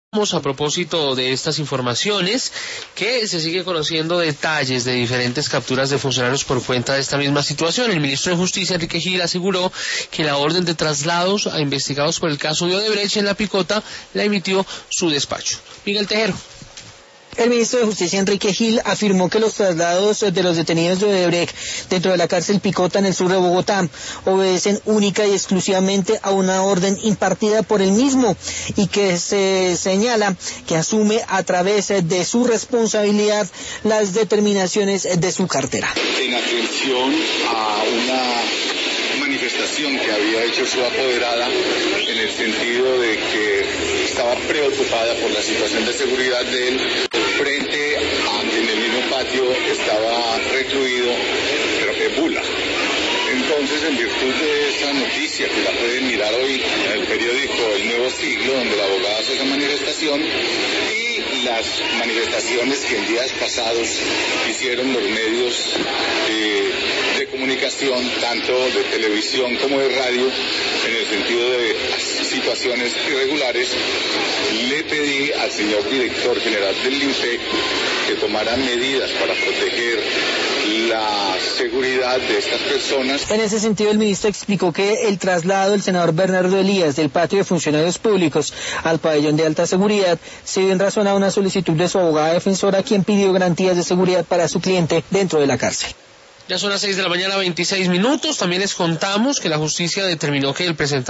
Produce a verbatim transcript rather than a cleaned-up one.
A propósito de estas informaciones, que se sigue conociendo detalles de diferentes capturas de funcionarios por cuenta de esta misma situación. El ministro de Justicia, Enrique Gil, aseguró que la orden de traslados a investigados por el caso de Odebrecht en La Picota la emitió su despacho. Miguel Tejero. El ministro de Justicia, Enrique Gil, afirmó que los traslados de los detenidos de Odebrecht dentro de la cárcel Picota en el sur de Bogotá obedecen única y exclusivamente a una orden impartida por él mismo y que se señala que asume a través de su responsabilidad las determinaciones de su cartera. En atención a una manifestación que había hecho su apoderada en el sentido de que estaba preocupada por la situación de seguridad de él, frente a, en el mismo patio estaba recluido Bula. Entonces, en virtud de esa noticia, que la pueden mirar hoy en el periódico El Nuevo Siglo, donde la abogada hace esa manifestación, y las manifestaciones que en días pasados hicieron los medios eh, de comunicación, tanto de televisión como de radio, en el sentido de situaciones irregulares, le pedí al señor director general del INPEC que tomara medidas para proteger la seguridad de estas personas. En ese sentido, el ministro explicó que el traslado del senador Bernardo Elías del patio de funcionarios públicos al pabellón de alta seguridad se dio en razón a una solicitud de su abogada defensora, quien pidió garantías de seguridad para su cliente dentro de la cárcel. Ya son las seis de la mañana, veintiséis minutos. También les contamos que la justicia determinó que el presentador